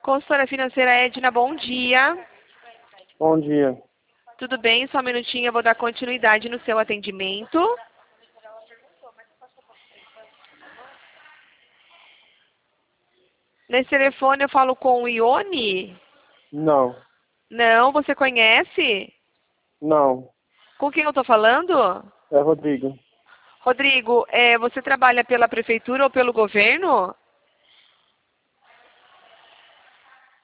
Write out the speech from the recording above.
Consultora financeira Edna, bom dia. Bom dia. Tudo bem? Só um minutinho, eu vou dar continuidade no seu atendimento. Nesse telefone eu falo com o Ione? Não. Não, você conhece? Não. Com quem eu estou falando? É Rodrigo. Rodrigo, você trabalha pela prefeitura ou pelo governo?